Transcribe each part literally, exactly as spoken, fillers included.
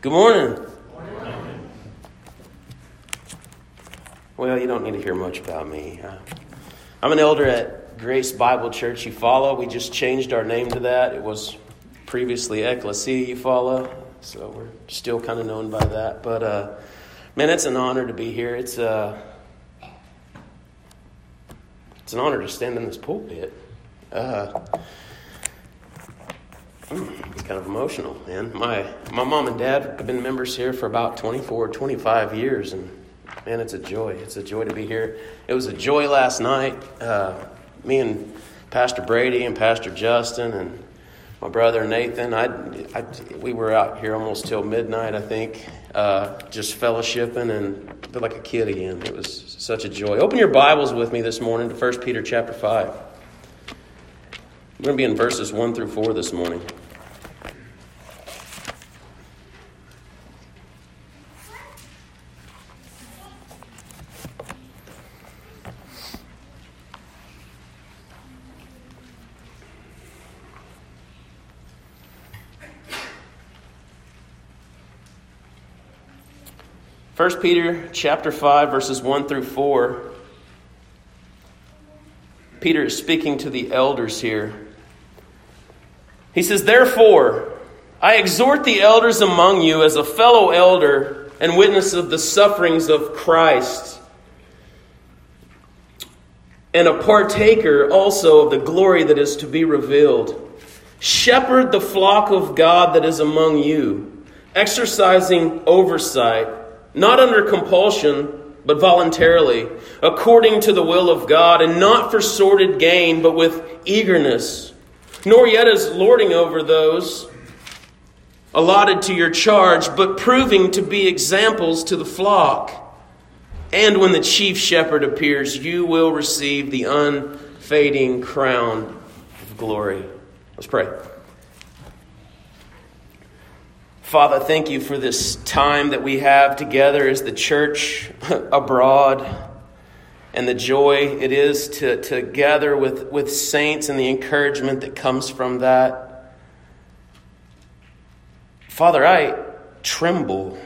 Good morning. Well, you don't need to hear much about me. Uh, I'm an elder at Grace Bible Church Eufaula. We just changed our name to that. It was previously Ecclesia Eufaula, so we're still kind of known by that. But, uh, man, it's an honor to be here. It's, uh, it's an honor to stand in this pulpit. Uh, it's kind of emotional, man. My my mom and dad have been members here for about twenty-four, twenty-five years, and man, it's a joy. It's a joy to be here. It was a joy last night. Uh, me and Pastor Brady and Pastor Justin and my brother Nathan, I, I we were out here almost till midnight, I think, uh, just fellowshipping and felt like a kid again. It was such a joy. Open your Bibles with me this morning to First Peter chapter five. We're going to be in verses one through four this morning. First Peter chapter five, verses one through four. Peter is speaking to the elders here. He says, "Therefore, I exhort the elders among you as a fellow elder and witness of the sufferings of Christ, and a partaker also of the glory that is to be revealed. Shepherd the flock of God that is among you, exercising oversight, not under compulsion, but voluntarily, according to the will of God, and not for sordid gain, but with eagerness, nor yet as lording over those allotted to your charge, but proving to be examples to the flock. And when the chief shepherd appears, you will receive the unfading crown of glory." Let's pray. Father, thank you for this time that we have together as the church abroad, and the joy it is to, to gather with, with saints and the encouragement that comes from that. Father, I tremble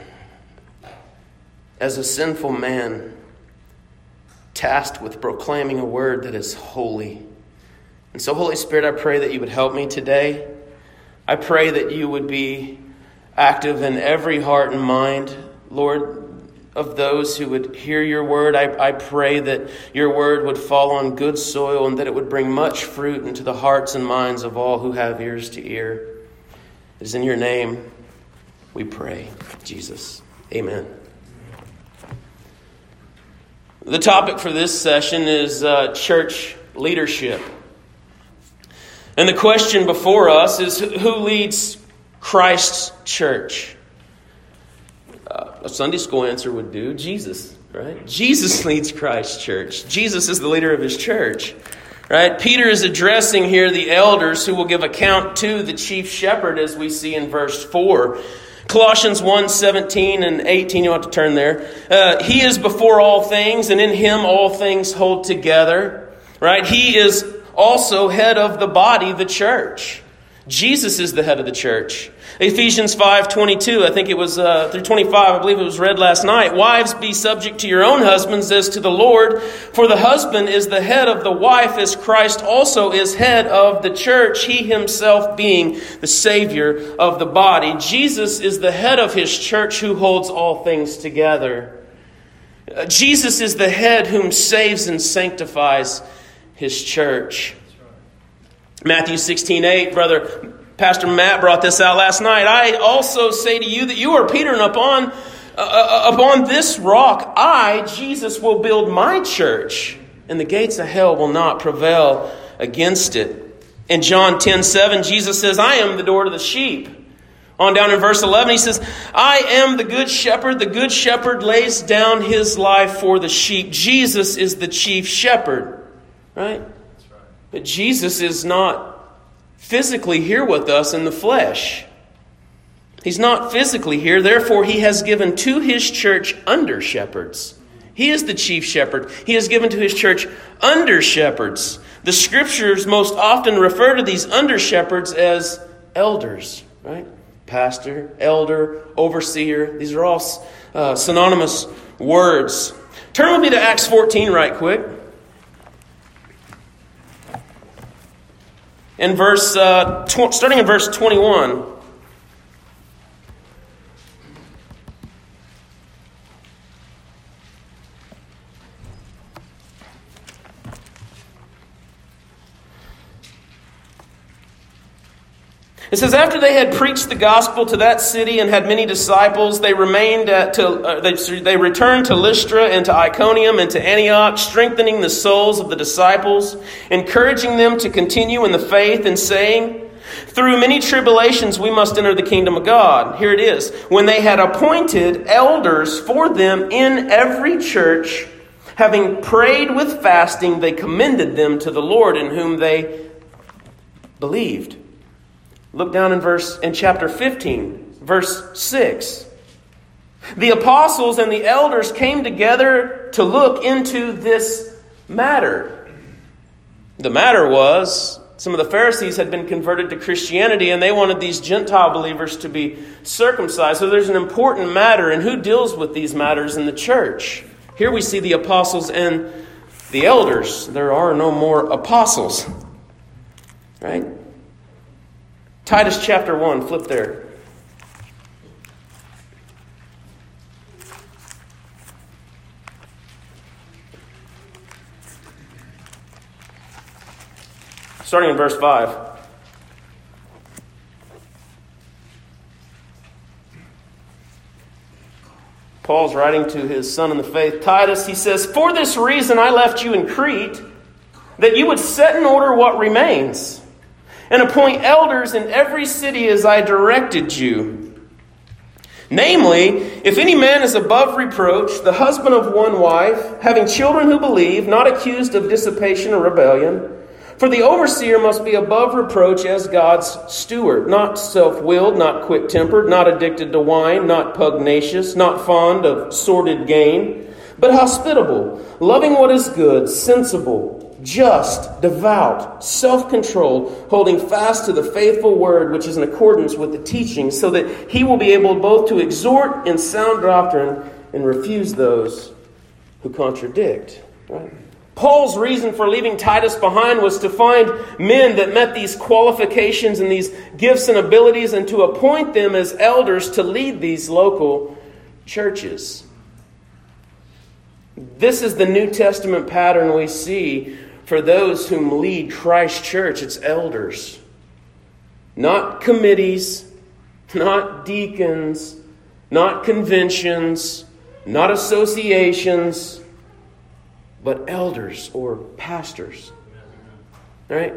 as a sinful man tasked with proclaiming a word that is holy. And so, Holy Spirit, I pray that you would help me today. I pray that you would be active in every heart and mind, Lord, of those who would hear your word. I, I pray that your word would fall on good soil and that it would bring much fruit into the hearts and minds of all who have ears to hear. It is in your name we pray, Jesus. Amen. The topic for this session is uh, church leadership. And the question before us is, who leads Christ's church? Uh, a Sunday school answer would do Jesus, right? Jesus leads Christ's church. Jesus is the leader of his church, right? Peter is addressing here the elders who will give account to the chief shepherd, as we see in verse four. Colossians one, seventeen and eighteen, you want to turn there. Uh, he is before all things, and in him all things hold together, right? He is also head of the body, the church. Jesus is the head of the church. Ephesians five twenty-two, I think it was uh, through twenty-five, I believe it was read last night. "Wives, be subject to your own husbands as to the Lord. For the husband is the head of the wife, as Christ also is head of the church, he himself being the Savior of the body." Jesus is the head of his church, who holds all things together. Uh, Jesus is the head whom saves and sanctifies his church. Matthew sixteen eight, brother Pastor Matt brought this out last night. "I also say to you that you are Peter, and upon uh, upon this rock I, Jesus, will build my church, and the gates of hell will not prevail against it." In John ten seven, Jesus says, "I am the door to the sheep." On down in verse eleven, he says, "I am the good shepherd. The good shepherd lays down his life for the sheep." Jesus is the chief shepherd, right? But Jesus is not physically here with us in the flesh. He's not physically here. Therefore, he has given to his church under shepherds. He is the chief shepherd. He has given to his church under shepherds. The scriptures most often refer to these under shepherds as elders, right? pastor, elder, overseer. These are all uh, synonymous words. Turn with me to Acts fourteen right quick. In verse, uh, tw- starting in verse twenty-one. It says, after they had preached the gospel to that city and had many disciples, they remained at, to, uh, they, they returned to Lystra and to Iconium and to Antioch, strengthening the souls of the disciples, encouraging them to continue in the faith and saying, through many tribulations we must enter the kingdom of God. Here it is. When they had appointed elders for them in every church, having prayed with fasting, they commended them to the Lord in whom they believed. Look down in verse in chapter fifteen, verse six. The apostles and the elders came together to look into this matter. The matter was, some of the Pharisees had been converted to Christianity and they wanted these Gentile believers to be circumcised. So there's an important matter, and who deals with these matters in the church? Here we see the apostles and the elders. There are no more apostles. Right? Titus chapter one, flip there. Starting in verse five. Paul's writing to his son in the faith, Titus. He says, for this reason I left you in Crete, that you would set in order what remains, and appoint elders in every city as I directed you. Namely, if any man is above reproach, the husband of one wife, having children who believe, not accused of dissipation or rebellion. For the overseer must be above reproach as God's steward, not self-willed, not quick-tempered, not addicted to wine, not pugnacious, not fond of sordid gain, but hospitable, loving what is good, sensible, just, devout, self-controlled, holding fast to the faithful word which is in accordance with the teaching, so that he will be able both to exhort in sound doctrine and refuse those who contradict. Right? Paul's reason for leaving Titus behind was to find men that met these qualifications and these gifts and abilities and to appoint them as elders to lead these local churches. This is the New Testament pattern we see for those whom lead Christ Church. It's elders. Not committees, not deacons, not conventions, not associations, but elders or pastors. All right?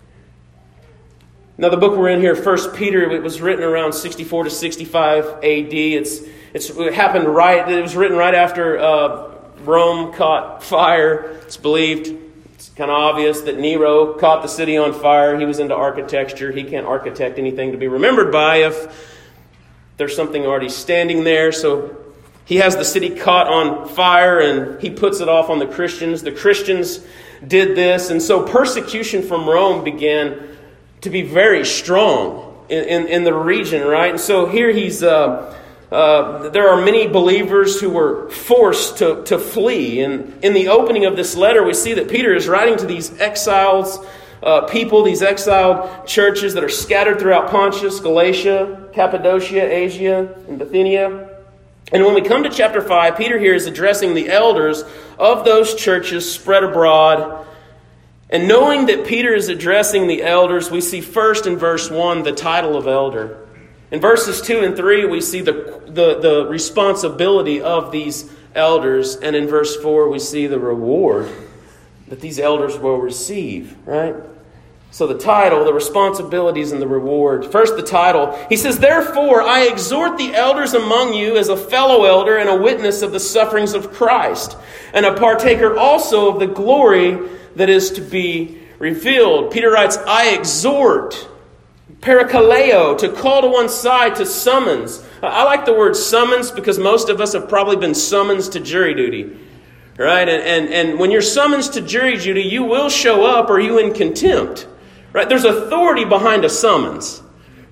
Now the book we're in here, First Peter, it was written around sixty-four to sixty-five A D. It's, it's, it happened right, it was written right after uh, Rome caught fire. It's believed, it's kind of obvious that Nero caught the city on fire. He was into architecture. He can't architect anything to be remembered by if there's something already standing there. So he has the city caught on fire and he puts it off on the Christians. The Christians did this. And so persecution from Rome began to be very strong in, in, in the region, right? And so here he's... Uh, Uh, there are many believers who were forced to, to flee. And in the opening of this letter, we see that Peter is writing to these exiles, uh, people, these exiled churches that are scattered throughout Pontus, Galatia, Cappadocia, Asia, and Bithynia. And when we come to chapter five, Peter here is addressing the elders of those churches spread abroad. And knowing that Peter is addressing the elders, we see first in verse one the title of elder. In verses two and three, we see the, the, the responsibility of these elders. And in verse four, we see the reward that these elders will receive, right? So the title, the responsibilities, and the reward. First, the title. He says, therefore, I exhort the elders among you as a fellow elder and a witness of the sufferings of Christ, and a partaker also of the glory that is to be revealed. Peter writes, I exhort, parakaleo, to call to one side, to summons. I like the word summons because most of us have probably been summons to jury duty. Right? And, and, and when you're summons to jury duty, you will show up or you in contempt. Right? There's authority behind a summons.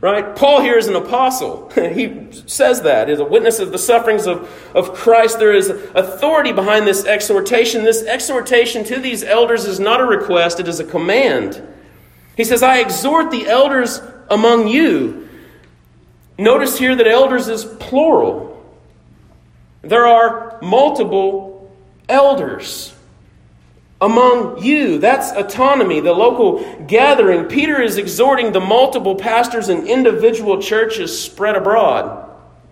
Right? Paul here is an apostle. He says that. He's a witness of the sufferings of, of Christ. There is authority behind this exhortation. This exhortation to these elders is not a request, it is a command. He says, I exhort the elders among you. Notice here that elders is plural. There are multiple elders among you. That's autonomy, the local gathering. Peter is exhorting the multiple pastors and individual churches spread abroad.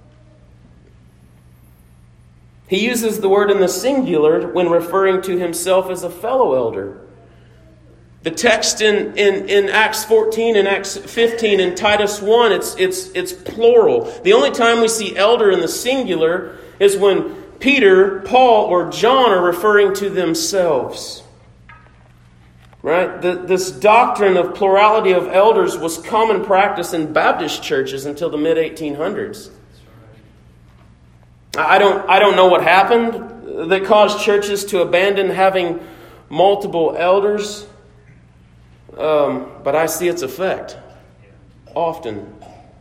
He uses the word in the singular when referring to himself as a fellow elder. The text in, in, in Acts fourteen and Acts fifteen and Titus one, it's, it's, it's plural. The only time we see elder in the singular is when Peter, Paul, or John are referring to themselves. Right? The, this doctrine of plurality of elders was common practice in Baptist churches until the mid eighteen hundreds. I don't, I don't know what happened that caused churches to abandon having multiple elders, um, but I see its effect often.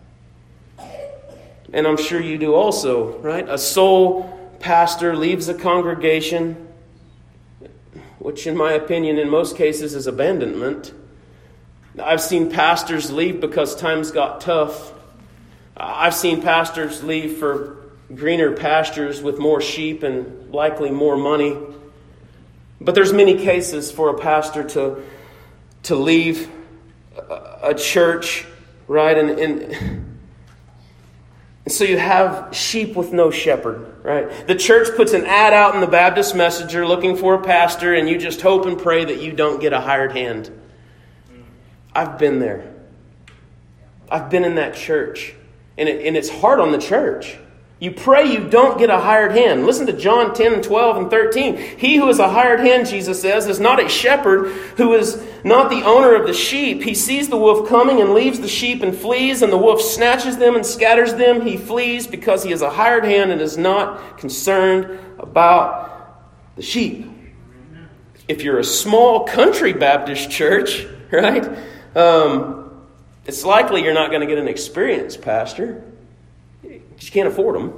And I'm sure you do also, right? A sole pastor leaves a congregation, which in my opinion in most cases is abandonment. I've seen pastors leave because times got tough. I've seen pastors leave for greener pastures with more sheep and likely more money. But there's many cases for a pastor to, to leave a church, right? And, and so you have sheep with no shepherd, right? The church puts an ad out in the Baptist Messenger looking for a pastor, and you just hope and pray that you don't get a hired hand. I've been there. I've been in that church. And, it, and it's hard on the church. You pray you don't get a hired hand. Listen to John ten, twelve, and thirteen. He who is a hired hand, Jesus says, is not a shepherd who is not the owner of the sheep. He sees the wolf coming and leaves the sheep and flees, and the wolf snatches them and scatters them. He flees because he is a hired hand and is not concerned about the sheep. If you're a small country Baptist church, right, um, it's likely you're not going to get an experienced pastor. You can't afford them.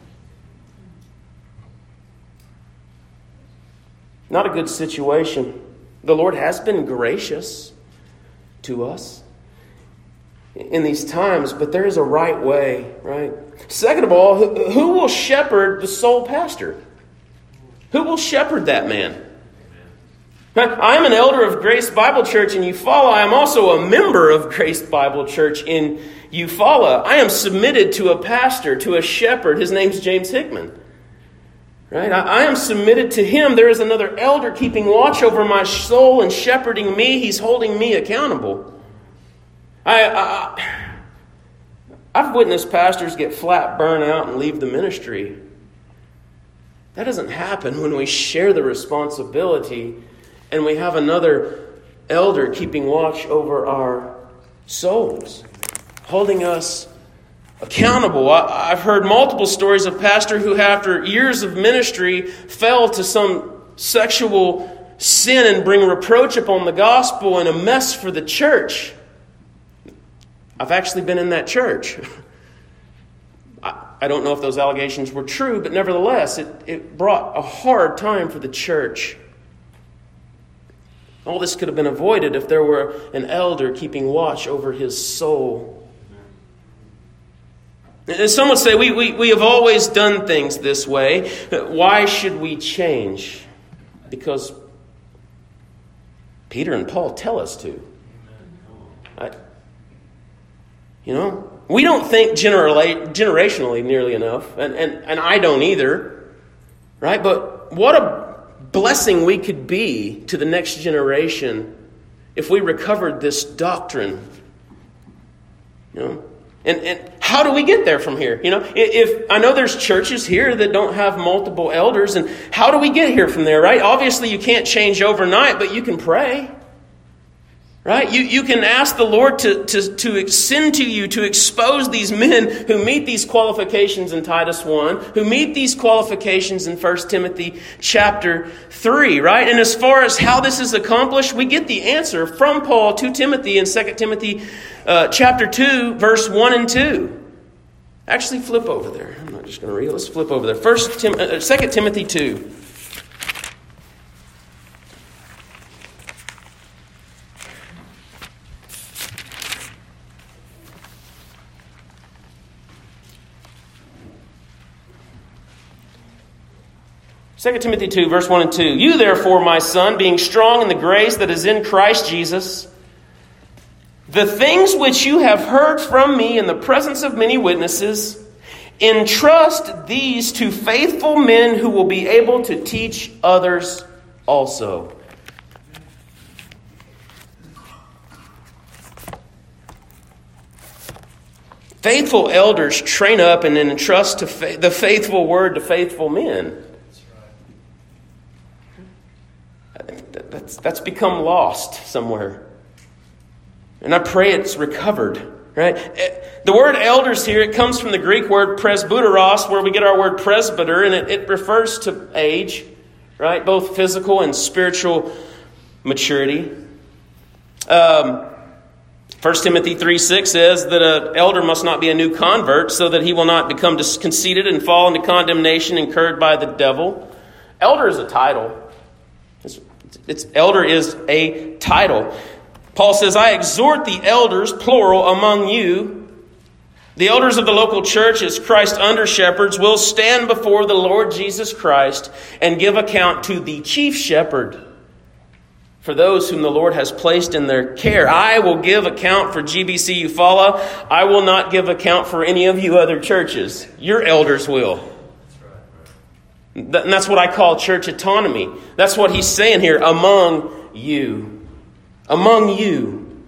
Not a good situation. The Lord has been gracious to us in these times, but there is a right way, right? Second of all, who, who will shepherd the sole pastor? Who will shepherd that man? I am an elder of Grace Bible Church in Eufaula. I am also a member of Grace Bible Church in Eufaula. I am submitted to a pastor, to a shepherd. His name's James Hickman. Right? I, I am submitted to him. There is another elder keeping watch over my soul and shepherding me. He's holding me accountable. I, I, I've witnessed pastors get flat burn out and leave the ministry. That doesn't happen when we share the responsibility and we have another elder keeping watch over our souls, holding us accountable. I, I've heard multiple stories of pastors who, after years of ministry, fell to some sexual sin and bring reproach upon the gospel and a mess for the church. I've actually been in that church. I, I don't know if those allegations were true, but nevertheless, it, it brought a hard time for the church. All this could have been avoided if there were an elder keeping watch over his soul. And some would say, we, we, we have always done things this way. Why should we change? Because Peter and Paul tell us to. I, you know, we don't think generally, generationally nearly enough, and, and, and I don't either. Right? But what a blessing we could be to the next generation if we recovered this doctrine. You know, and and how do we get there from here? You know, if I know there's churches here that don't have multiple elders, and how do we get here from there? Right? Obviously, you can't change overnight, but you can pray. Right? You, you can ask the Lord to, to, to send to you to expose these men who meet these qualifications in Titus one, who meet these qualifications in First Timothy chapter three, right? And as far as how this is accomplished, we get the answer from Paul to Timothy in Second Timothy uh, chapter two, verse one and two. Actually, flip over there. I'm not just going to read it. Let's flip over there. First Tim, uh, Second Timothy two. Second Timothy two, verse one and two. You therefore, my son, being strong in the grace that is in Christ Jesus, the things which you have heard from me in the presence of many witnesses, entrust these to faithful men who will be able to teach others also. Faithful elders train up and then entrust to fa- the faithful word to faithful men. That's, that's become lost somewhere. And I pray it's recovered, right? The word elders here, it comes from the Greek word presbyteros, where we get our word presbyter, and it, it refers to age, right? Both physical and spiritual maturity. Um, First Timothy three six says that an elder must not be a new convert so that he will not become conceited and fall into condemnation incurred by the devil. Elder is a title. It's, it's elder is a title. Paul says, I exhort the elders, plural, among you. The elders of the local church, as Christ's under-shepherds, will stand before the Lord Jesus Christ and give account to the chief shepherd for those whom the Lord has placed in their care. I will give account for G B C Eufaula. I will not give account for any of you other churches. Your elders will. And that's what I call church autonomy. That's what he's saying here, among you. Among you.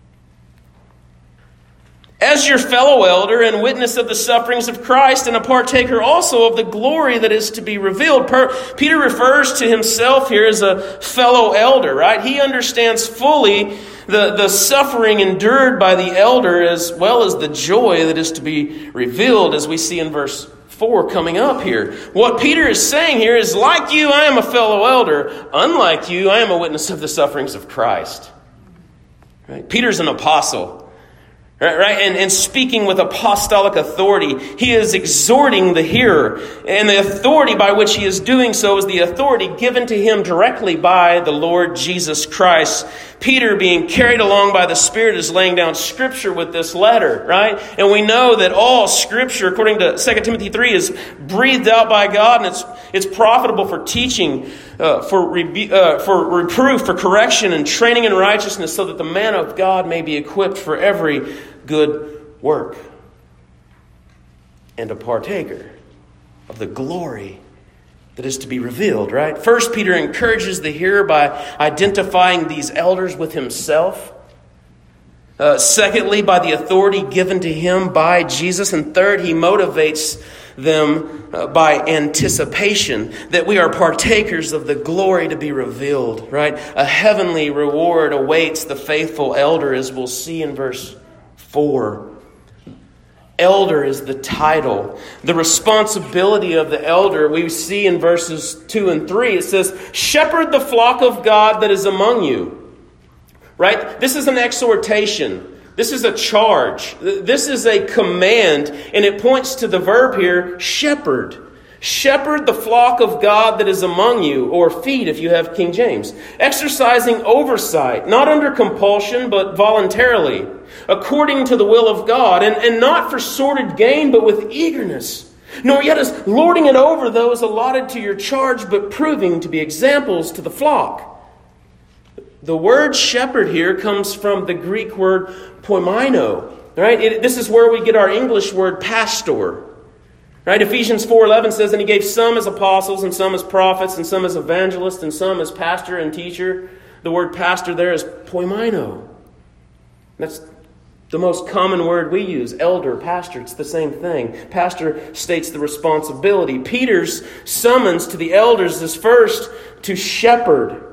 As your fellow elder and witness of the sufferings of Christ and a partaker also of the glory that is to be revealed. Per- Peter refers to himself here as a fellow elder, right? He understands fully the, the suffering endured by the elder as well as the joy that is to be revealed, as we see in verse four coming up here. What Peter is saying here is, like you, I am a fellow elder. Unlike you, I am a witness of the sufferings of Christ. Right? Peter's an apostle. Right, right? And, and speaking with apostolic authority, he is exhorting the hearer. And the authority by which he is doing so is the authority given to him directly by the Lord Jesus Christ. Peter, being carried along by the Spirit, is laying down Scripture with this letter, right? And we know that all Scripture, according to Second Timothy three, is breathed out by God, and it's it's profitable for teaching, uh, for rebu- uh, for reproof, for correction, and training in righteousness, so that the man of God may be equipped for every good work, and a partaker of the glory that is to be revealed, right? First, Peter encourages the hearer by identifying these elders with himself. Uh, secondly, by the authority given to him by Jesus. And third, he motivates them uh, by anticipation, that we are partakers of the glory to be revealed, right? A heavenly reward awaits the faithful elder, as we'll see in verse four. Elder is the title. The responsibility of the elder we see in verses two and three. It says, shepherd the flock of God that is among you. Right? This is an exhortation. This is a charge. This is a command. And it points to the verb here, shepherd. Shepherd the flock of God that is among you, or feed if you have King James. Exercising oversight, not under compulsion, but voluntarily, according to the will of God, and, and not for sordid gain, but with eagerness. Nor yet as lording it over those allotted to your charge, but proving to be examples to the flock. The word shepherd here comes from the Greek word poimino. Right? It, this is where we get our English word pastor. Right? Ephesians four eleven says, and he gave some as apostles, and some as prophets, and some as evangelists, and some as pastor and teacher. The word pastor there is poimino. That's the most common word we use, elder, pastor. It's the same thing. Pastor states the responsibility. Peter's summons to the elders is first to shepherd.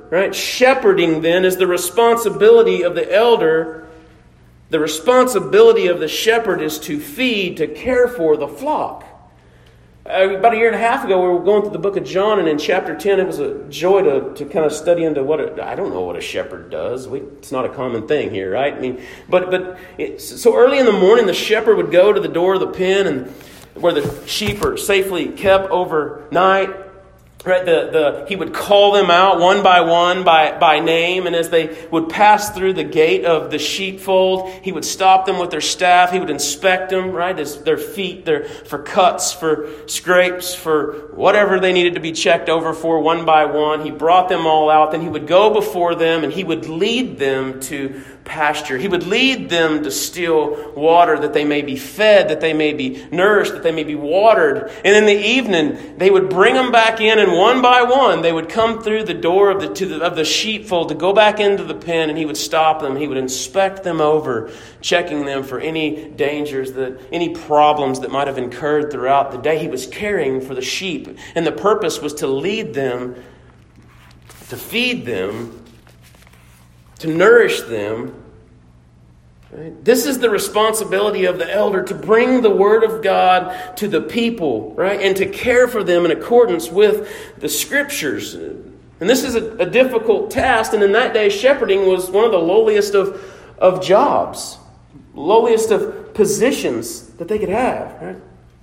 right? Shepherding then is the responsibility of the elder. The responsibility of the shepherd is to feed, to care for the flock. Uh, about a year and a half ago, we were going through the book of John, and in chapter ten, it was a joy to, to kind of study into what a, I don't know what a shepherd does. We, it's not a common thing here, right? I mean, but but it, so early in the morning, the shepherd would go to the door of the pen, and where the sheep are safely kept overnight. Right, the, the he would call them out one by one by, by name, and as they would pass through the gate of the sheepfold, he would stop them with their staff. He would inspect them, right, as their feet, their for cuts, for scrapes, for whatever they needed to be checked over for one by one. He brought them all out. Then he would go before them and he would lead them to pasture. He would lead them to still water, that they may be fed, that they may be nourished, that they may be watered. And in the evening, they would bring them back in, and one by one, they would come through the door of the, to the of the sheepfold to go back into the pen, and he would stop them. He would inspect them over, checking them for any dangers, that any problems that might have incurred throughout the day. He was caring for the sheep, and the purpose was to lead them, to feed them, to nourish them. Right? This is the responsibility of the elder, to bring the word of God to the people, right, and to care for them in accordance with the Scriptures. And this is a, a difficult task. And in that day, shepherding was one of the lowliest of, of jobs, lowliest of positions that they could have. Right?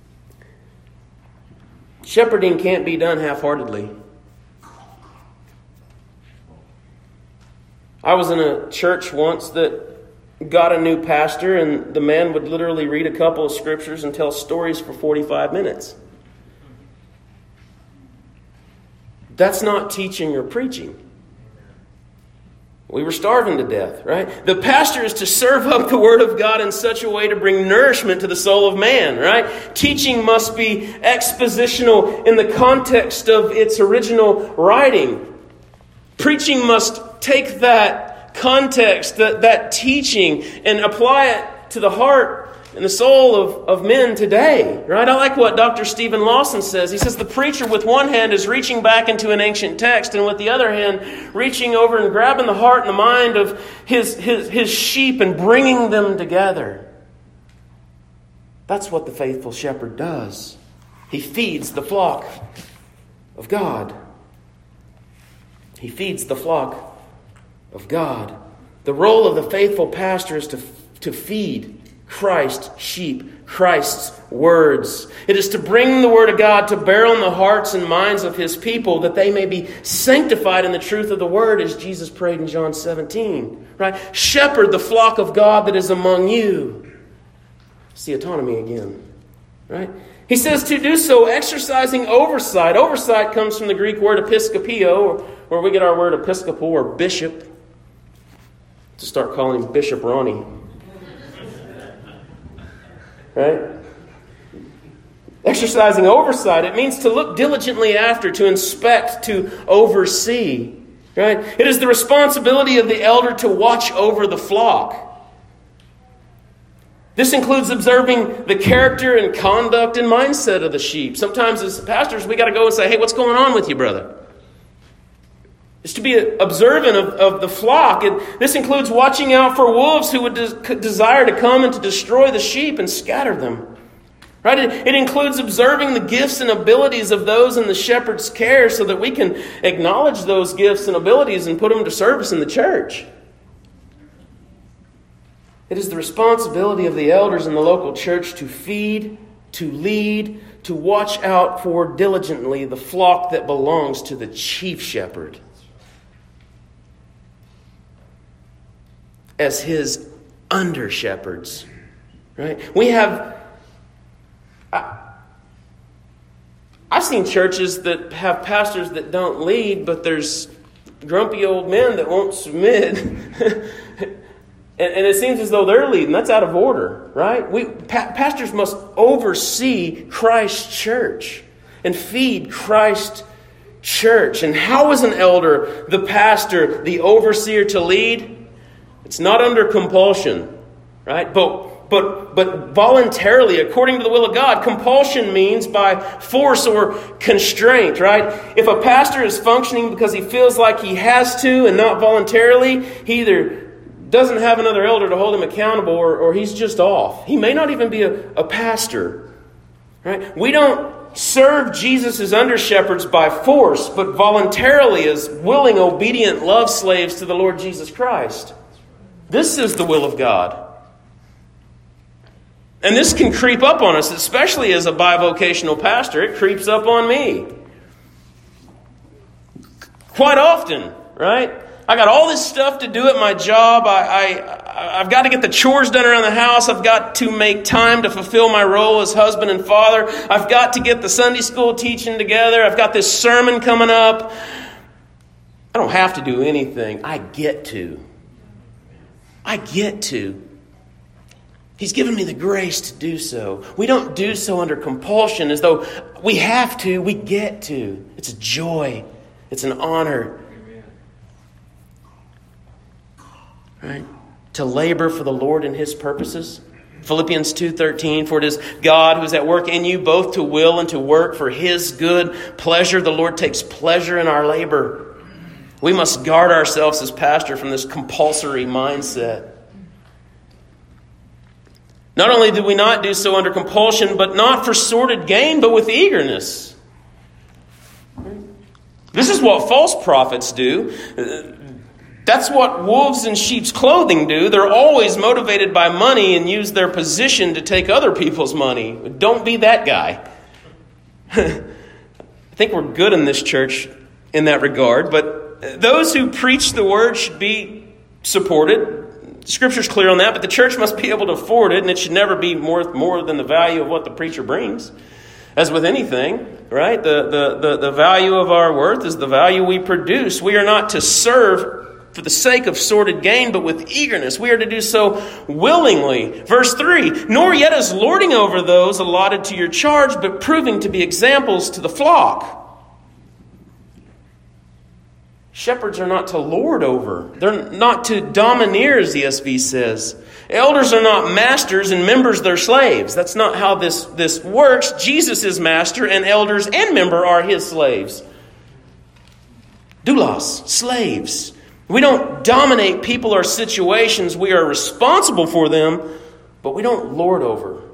Shepherding can't be done half-heartedly. I was in a church once that got a new pastor, and the man would literally read a couple of scriptures and tell stories for forty-five minutes. That's not teaching or preaching. We were starving to death, right? The pastor is to serve up the Word of God in such a way to bring nourishment to the soul of man, right? Teaching must be expositional in the context of its original writing. Preaching must take that context, that, that teaching, and apply it to the heart and the soul of, of men today. Right? I like what Doctor Stephen Lawson says. He says the preacher with one hand is reaching back into an ancient text, and with the other hand reaching over and grabbing the heart and the mind of his, his, his sheep and bringing them together. That's what the faithful shepherd does. He feeds the flock of God. He feeds the flock of God. The role of the faithful pastor is to, to feed Christ's sheep, Christ's words. It is to bring the Word of God to bear on the hearts and minds of His people, that they may be sanctified in the truth of the Word, as Jesus prayed in John seventeen. Right? Shepherd the flock of God that is among you. It's the autonomy again. Right? He says to do so exercising oversight. Oversight comes from the Greek word episkopio, where we get our word episcopal or bishop. To start calling him Bishop Ronnie. Right? Exercising oversight, it means to look diligently after, to inspect, to oversee. Right? It is the responsibility of the elder to watch over the flock. This includes observing the character and conduct and mindset of the sheep. Sometimes as pastors, we got to go and say, hey, what's going on with you, brother? It's to be observant of, of the flock. It, this includes watching out for wolves who would des- desire to come and to destroy the sheep and scatter them. Right? It, it includes observing the gifts and abilities of those in the shepherd's care, so that we can acknowledge those gifts and abilities and put them to service in the church. It is the responsibility of the elders in the local church to feed, to lead, to watch out for diligently the flock that belongs to the chief shepherd as his under shepherds. Right? We have I, I've seen churches that have pastors that don't lead, but there's grumpy old men that won't submit. And it seems as though they're leading. That's out of order, right? We pa- pastors must oversee Christ's church and feed Christ's church. And how is an elder, the pastor, the overseer to lead? It's not under compulsion, right? But but, but voluntarily, according to the will of God. Compulsion means by force or constraint, right? If a pastor is functioning because he feels like he has to and not voluntarily, he either doesn't have another elder to hold him accountable or, or he's just off. He may not even be a, a pastor, right? We don't serve Jesus as under-shepherds by force, but voluntarily as willing, obedient love slaves to the Lord Jesus Christ. This is the will of God. And this can creep up on us, especially as a bivocational pastor. It creeps up on me. Quite often, right? I got all this stuff to do at my job. I, I, I've got to get the chores done around the house. I've got to make time to fulfill my role as husband and father. I've got to get the Sunday school teaching together. I've got this sermon coming up. I don't have to do anything. I get to. I get to. He's given me the grace to do so. We don't do so under compulsion as though we have to. We get to. It's a joy. It's an honor. Right? To labor for the Lord and His purposes. Philippians two thirteen, for it is God who is at work in you, both to will and to work for His good pleasure. The Lord takes pleasure in our labor. We must guard ourselves as pastor from this compulsory mindset. Not only do we not do so under compulsion, but not for sordid gain, but with eagerness. This is what false prophets do. That's what wolves in sheep's clothing do. They're always motivated by money and use their position to take other people's money. Don't be that guy. I think we're good in this church in that regard, but those who preach the word should be supported. Scripture's clear on that, but the church must be able to afford it, and it should never be more, more than the value of what the preacher brings. As with anything, right? The, the, the, the value of our worth is the value we produce. We are not to serve for the sake of sordid gain, but with eagerness. We are to do so willingly. Verse three, nor yet as lording over those allotted to your charge, but proving to be examples to the flock. Shepherds are not to lord over. They're not to domineer, as the E S V says. Elders are not masters and members their slaves. That's not how this, this works. Jesus is master, and elders and member are His slaves. Doulos, slaves. We don't dominate people or situations. We are responsible for them, but we don't lord over.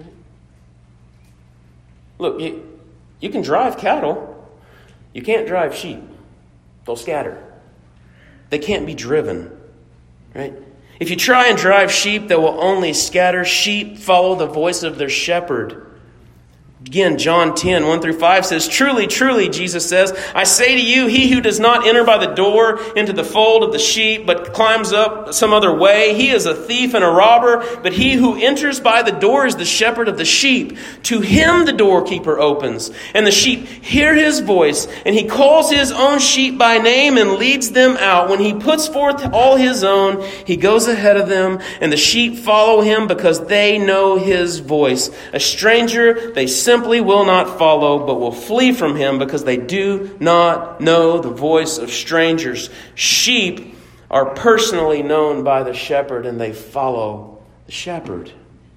Look, you, you can drive cattle. You can't drive sheep. They'll scatter. They can't be driven. Right? If you try and drive sheep, they will only scatter. Sheep follow the voice of their shepherd. Again, John ten, one through five says, truly, truly, Jesus says, I say to you, he who does not enter by the door into the fold of the sheep, but climbs up some other way, he is a thief and a robber. But he who enters by the door is the shepherd of the sheep. To him the doorkeeper opens, and the sheep hear his voice, and he calls his own sheep by name and leads them out. When he puts forth all his own, he goes ahead of them, and the sheep follow him because they know his voice. A stranger they simply will not follow, but will flee from him because they do not know the voice of strangers. Sheep are personally known by the shepherd, and they follow the shepherd.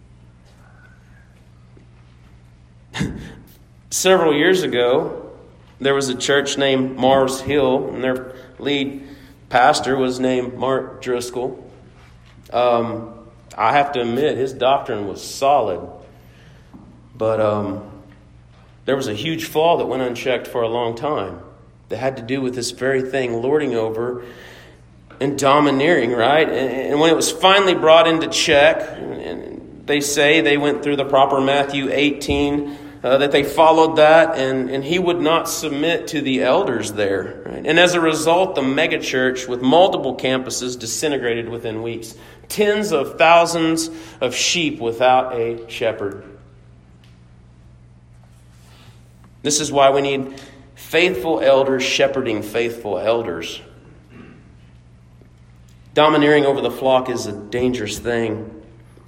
Several years ago, there was a church named Mars Hill, and their lead pastor was named Mark Driscoll. Um, I have to admit, his doctrine was solid. But um, there was a huge flaw that went unchecked for a long time that had to do with this very thing, lording over and domineering, right? And, and when it was finally brought into check, and they say they went through the proper Matthew eighteen, uh, that they followed that, and, and he would not submit to the elders there. Right? And as a result, the megachurch with multiple campuses disintegrated within weeks. Tens of thousands of sheep without a shepherd. This is why we need faithful elders shepherding faithful elders. Domineering over the flock is a dangerous thing.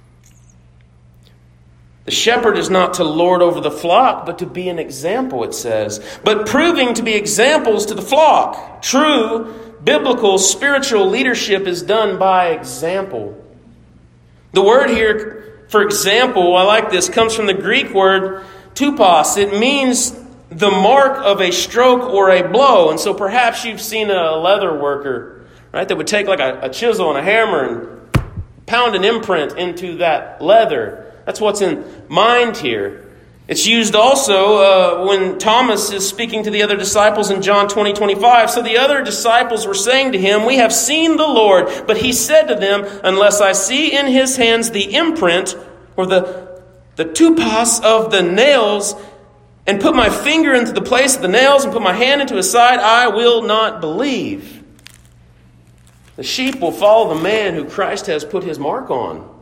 The shepherd is not to lord over the flock, but to be an example, it says. But proving to be examples to the flock. True biblical spiritual leadership is done by example. The word here for example, I like this, comes from the Greek word tupos. It means the mark of a stroke or a blow. And so perhaps you've seen a leather worker, right, that would take like a, a chisel and a hammer and pound an imprint into that leather. That's what's in mind here. It's used also uh, when Thomas is speaking to the other disciples in John twenty, twenty-five. So the other disciples were saying to him, "We have seen the Lord." But he said to them, "Unless I see in his hands the imprint or the, the tupos of the nails, and put my finger into the place of the nails and put my hand into his side, I will not believe." The sheep will follow the man who Christ has put his mark on.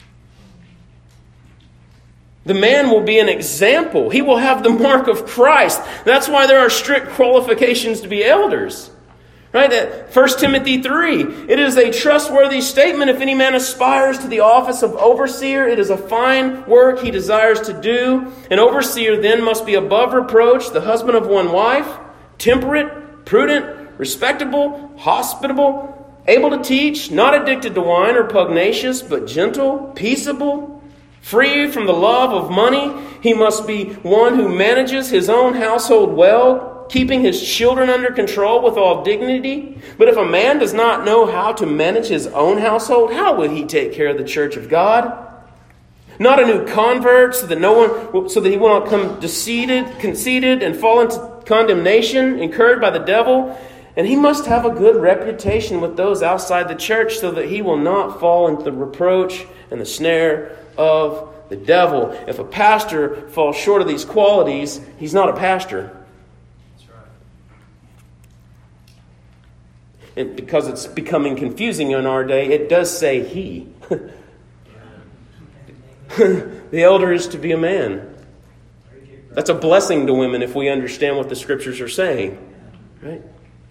The man will be an example. He will have the mark of Christ. That's why there are strict qualifications to be elders. Right? First Timothy three. It is a trustworthy statement. If any man aspires to the office of overseer, it is a fine work he desires to do. An overseer then must be above reproach, the husband of one wife, temperate, prudent, respectable, hospitable, able to teach, not addicted to wine or pugnacious, but gentle, peaceable, free from the love of money. He must be one who manages his own household well, keeping his children under control with all dignity. But if a man does not know how to manage his own household, how will he take care of the church of God? Not a new convert, so that no one, so that he will not come deceived, conceited, and fall into condemnation, incurred by the devil. And he must have a good reputation with those outside the church, so that he will not fall into the reproach and the snare of the devil. If a pastor falls short of these qualities, he's not a pastor. That's right. And because it's becoming confusing in our day, it does say he. The elder is to be a man. That's a blessing to women if we understand what the scriptures are saying. Right?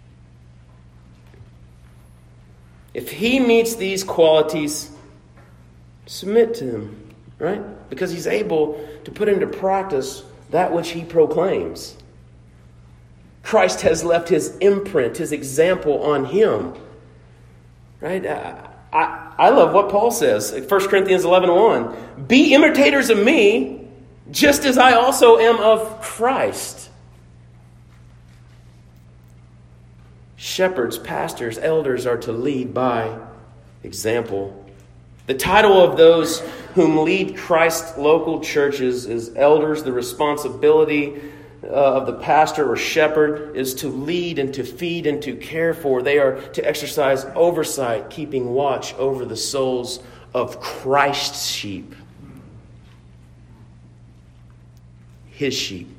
If he meets these qualities, submit to him, right? Because he's able to put into practice that which he proclaims. Christ has left his imprint, his example on him, right? I, I, I love what Paul says, First Corinthians eleven one. Be imitators of me, just as I also am of Christ. Shepherds, pastors, elders are to lead by example. The title of those whom lead Christ's local churches is elders. The responsibility uh, of the pastor or shepherd is to lead and to feed and to care for. They are to exercise oversight, keeping watch over the souls of Christ's sheep. His sheep.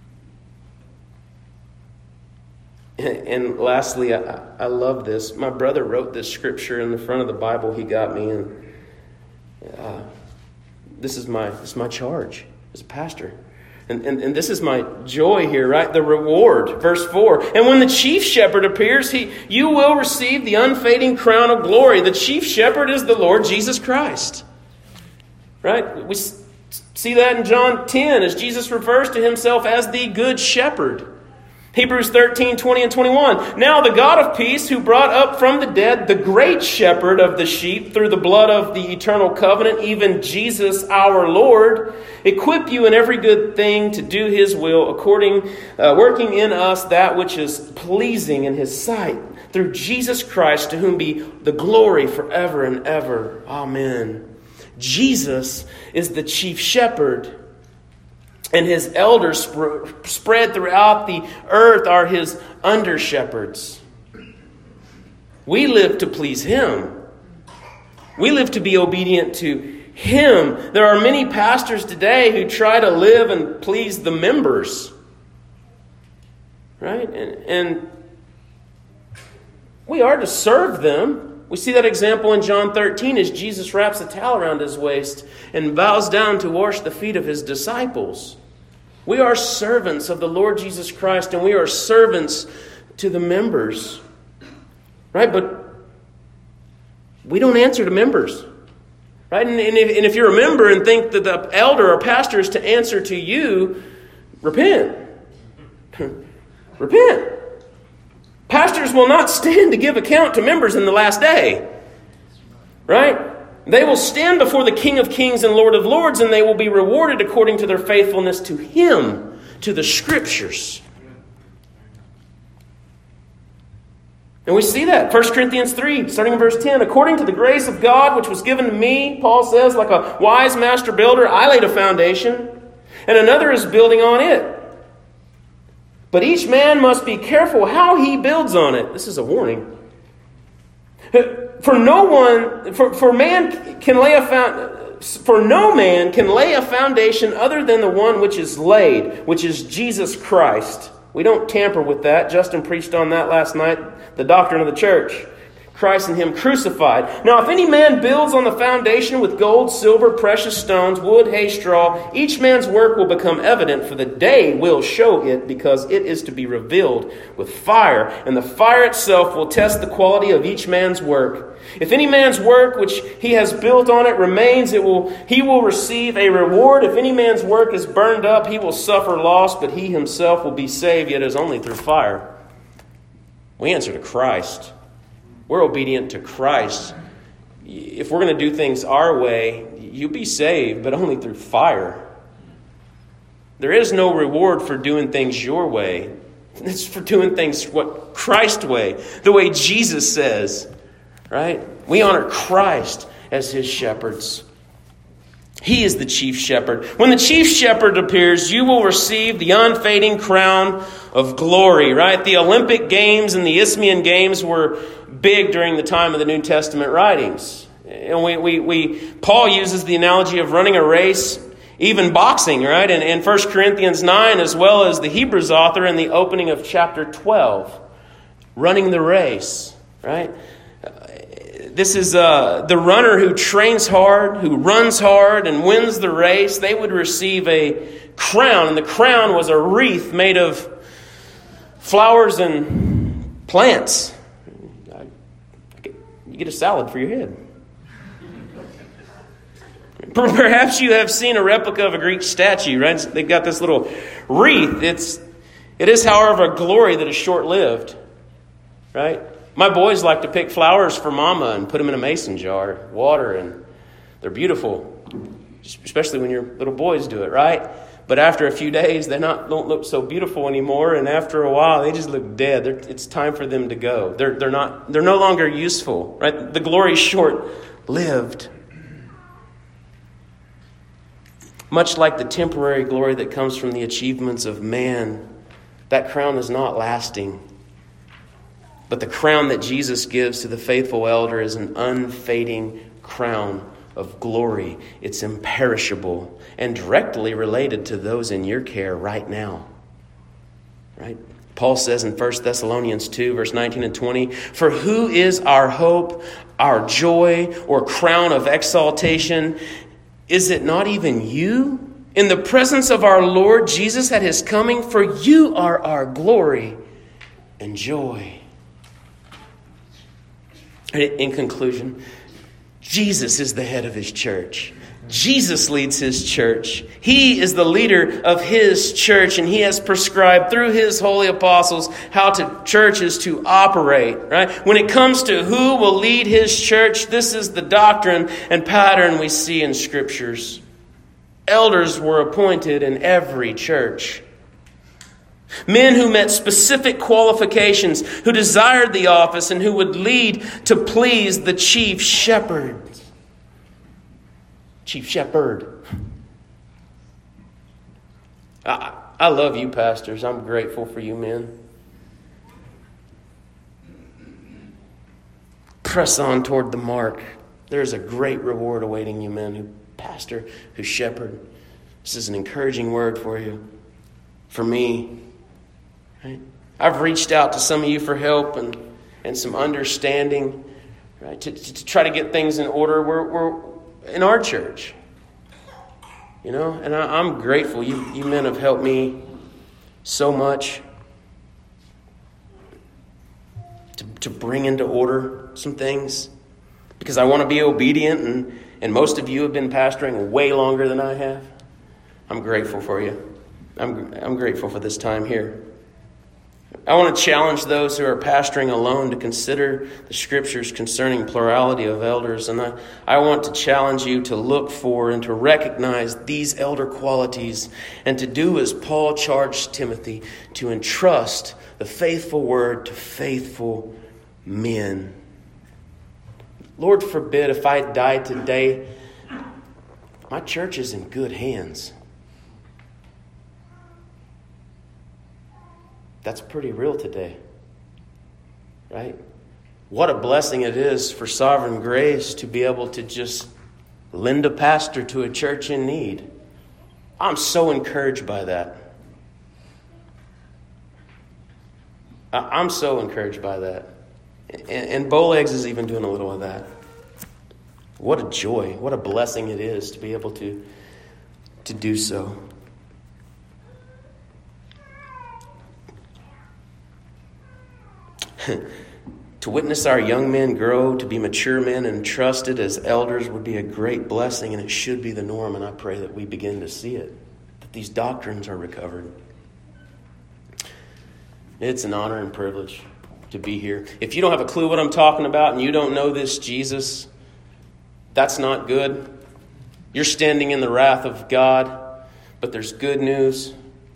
And, and lastly, I, I love this. My brother wrote this scripture in the front of the Bible he got me, and Uh, this is my this is my charge as a pastor. And, and, and this is my joy here, right? The reward. Verse four. And when the chief shepherd appears, he you will receive the unfading crown of glory. The chief shepherd is the Lord Jesus Christ. Right? We see that in John ten as Jesus refers to himself as the good shepherd. Hebrews thirteen, twenty and twenty-one. Now the God of peace, who brought up from the dead the great shepherd of the sheep through the blood of the eternal covenant, even Jesus our Lord, equip you in every good thing to do his will, according uh, working in us that which is pleasing in his sight, through Jesus Christ, to whom be the glory forever and ever. Amen. Jesus is the chief shepherd. And his elders sp- spread throughout the earth are his under-shepherds. We live to please him. We live to be obedient to him. There are many pastors today who try to live and please the members. Right? And, and we are to serve them. We see that example in John thirteen as Jesus wraps a towel around his waist and bows down to wash the feet of his disciples. We are servants of the Lord Jesus Christ, and we are servants to the members. Right? But we don't answer to members. Right? And, and, if, and if you're a member and think that the elder or pastor is to answer to you, repent. Repent. Pastors will not stand to give account to members in the last day. Right? They will stand before the King of Kings and Lord of Lords, and they will be rewarded according to their faithfulness to Him, to the Scriptures. And we see that. First Corinthians three, starting in verse ten. According to the grace of God which was given to me, Paul says, like a wise master builder, I laid a foundation, and another is building on it. But each man must be careful how he builds on it. This is a warning. For no one, for, for man can lay a found, for no man can lay a foundation other than the one which is laid, which is Jesus Christ. We don't tamper with that. Justin preached on that last night, the doctrine of the church. Christ and Him crucified. Now, if any man builds on the foundation with gold, silver, precious stones, wood, hay, straw, each man's work will become evident, for the day will show it, because it is to be revealed with fire, and the fire itself will test the quality of each man's work. If any man's work which he has built on it remains, it will he will receive a reward. If any man's work is burned up, he will suffer loss, but he himself will be saved, yet it is only through fire. We answer to Christ. We're obedient to Christ. If we're going to do things our way, you'll be saved, but only through fire. There is no reward for doing things your way. It's for doing things what Christ's way, the way Jesus says, right? We honor Christ as His shepherds. He is the chief shepherd. When the chief shepherd appears, you will receive the unfading crown of glory, right? The Olympic Games and the Isthmian Games were big during the time of the New Testament writings. And we, we, we Paul uses the analogy of running a race, even boxing, right? And in First Corinthians nine, as well as the Hebrews author in the opening of chapter twelve, running the race, right? This is uh, the runner who trains hard, who runs hard and wins the race. They would receive a crown, and the crown was a wreath made of flowers and plants. You get a salad for your head. Perhaps you have seen a replica of a Greek statue, right? They've got this little wreath. It's, it is, however, a glory that is short-lived, right? My boys like to pick flowers for Mama and put them in a mason jar, water, and they're beautiful, especially when your little boys do it, right? But after a few days, they not don't look so beautiful anymore, and after a while, they just look dead. They're, it's time for them to go. They're they're not they're no longer useful, right? The glory is short-lived. Much like the temporary glory that comes from the achievements of man, that crown is not lasting. But the crown that Jesus gives to the faithful elder is an unfading crown of glory. It's imperishable and directly related to those in your care right now. Right? Paul says in First Thessalonians two, verse nineteen and twenty, "For who is our hope, our joy, or crown of exaltation? Is it not even you? In the presence of our Lord Jesus at His coming, for you are our glory and joy." In conclusion, Jesus is the head of His church. Jesus leads His church. He is the leader of His church, and He has prescribed through His holy apostles how to churches to operate, right? When it comes to who will lead His church, this is the doctrine and pattern we see in Scriptures. Elders were appointed in every church. Men who met specific qualifications, who desired the office, and who would lead to please the chief shepherd. Chief shepherd. I, I love you, pastors. I'm grateful for you, men. Press on toward the mark. There's a great reward awaiting you, men who pastor, who shepherd. This is an encouraging word for you, for me. Right? I've reached out to some of you for help and, and some understanding, right? To, to, to try to get things in order. We're, we're in our church, you know, and I, I'm grateful. You, you men have helped me so much to, to bring into order some things because I want to be obedient, and, and most of you have been pastoring way longer than I have. I'm grateful for you. I'm I'm grateful for this time here. I want to challenge those who are pastoring alone to consider the scriptures concerning plurality of elders. And I, I want to challenge you to look for and to recognize these elder qualities and to do as Paul charged Timothy, to entrust the faithful word to faithful men. Lord forbid if I died today, my church is in good hands. That's pretty real today, right? What a blessing it is for Sovereign Grace to be able to just lend a pastor to a church in need. I'm so encouraged by that. I'm so encouraged by that. And Bowlegs is even doing a little of that. What a joy, what a blessing it is to be able to, to do so. To witness our young men grow to be mature men and trusted as elders would be a great blessing, and it should be the norm, and I pray that we begin to see it, that these doctrines are recovered. It's an honor and privilege to be here. If you don't have a clue what I'm talking about and you don't know this Jesus, that's not good. You're standing in the wrath of God, but there's good news.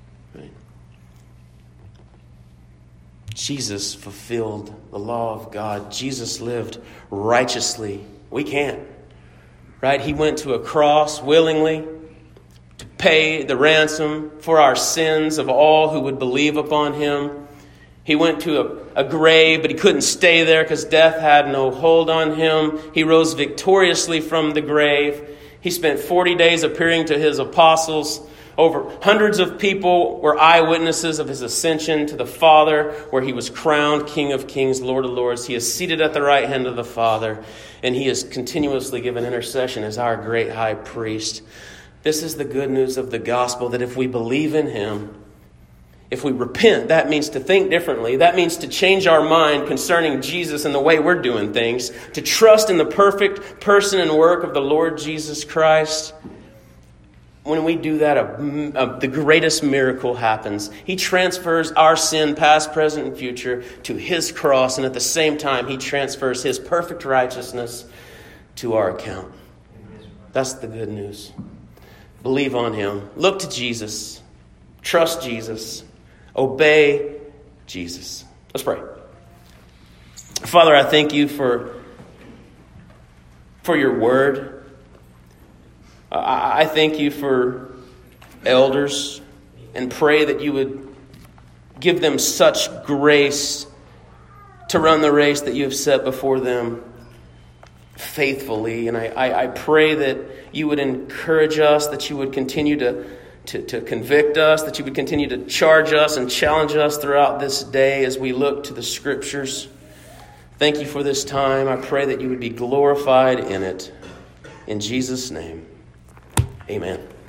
Jesus fulfilled the law of God. Jesus lived righteously. We can't. Right? He went to a cross willingly to pay the ransom for our sins of all who would believe upon him. He went to a, a grave, but he couldn't stay there because death had no hold on him. He rose victoriously from the grave. He spent forty days appearing to his apostles. Over hundreds of people were eyewitnesses of his ascension to the Father, where he was crowned King of Kings, Lord of Lords. He is seated at the right hand of the Father, and he is continuously given intercession as our great high priest. This is the good news of the gospel, that if we believe in him, if we repent, that means to think differently. That means to change our mind concerning Jesus and the way we're doing things, to trust in the perfect person and work of the Lord Jesus Christ. When we do that, a, a, the greatest miracle happens. He transfers our sin, past, present, and future, to his cross. And at the same time, he transfers his perfect righteousness to our account. That's the good news. Believe on him. Look to Jesus. Trust Jesus. Obey Jesus. Let's pray. Father, I thank you for, for your word. I thank you for elders and pray that you would give them such grace to run the race that you have set before them faithfully. And I, I, I pray that you would encourage us, that you would continue to, to, to convict us, that you would continue to charge us and challenge us throughout this day as we look to the scriptures. Thank you for this time. I pray that you would be glorified in it. In Jesus' name. Amen.